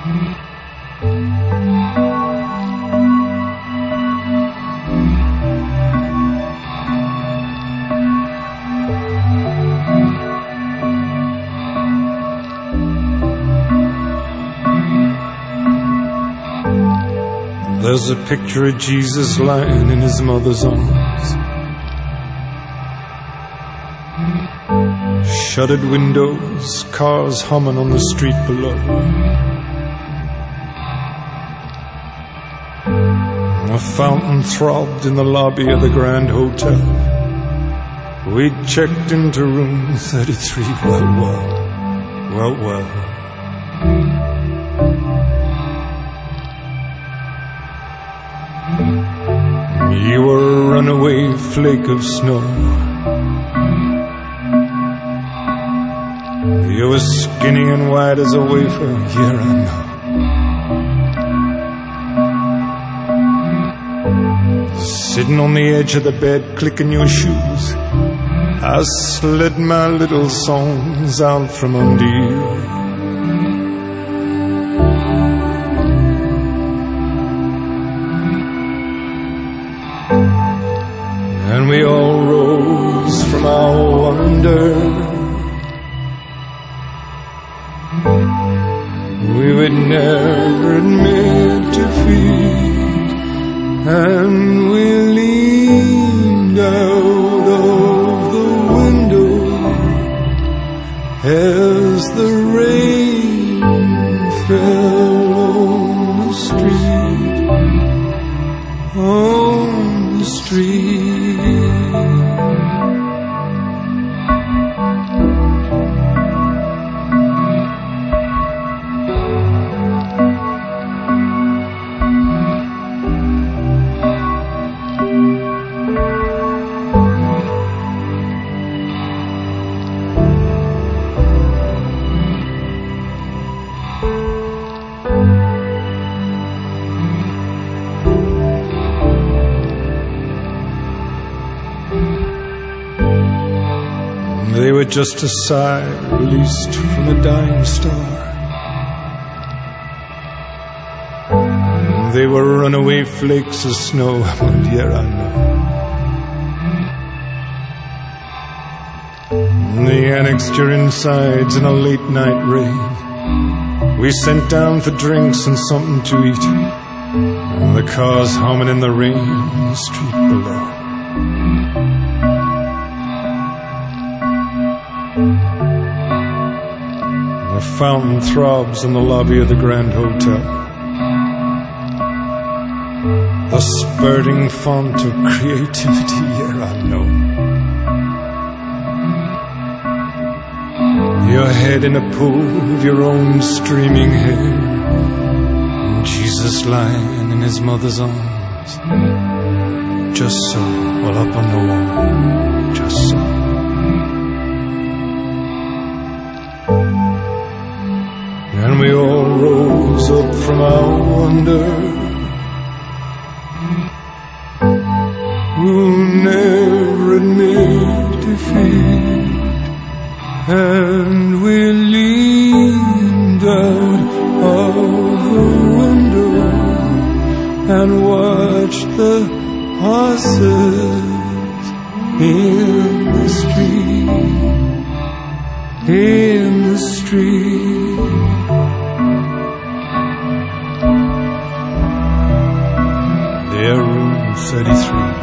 There's a picture of Jesus lying in his mother's arms. Shuttered windows, cars humming on the street below. A fountain throbbed in the lobby of the Grand Hotel. We checked into room 33. Well. You were a runaway flake of snow. You were skinny and white as a wafer, yeah, I know. Sitting on the edge of the bed, clicking your shoes, I slid my little songs out from under you. And we all rose from our wonder. We would never admit defeat, and we leaned out of the window as the rain fell on the street, on the street. They were just a sigh released from a dying star. They were runaway flakes of snow, well, yeah, I know. They annexed your insides in a late night rain. We sent down for drinks and something to eat, and the cars humming in the rain on the street below. The fountain throbs in the lobby of the Grand Hotel. The spurting font of creativity, yeah, I know. Your head in a pool of your own streaming hair, and Jesus lying in his mother's arms. Just so, well up on the wall, just so. And we all rose up from our wonder. We'll never admit defeat, and we leaned out of the window and watched the horses in the street, in the street. Their room 33.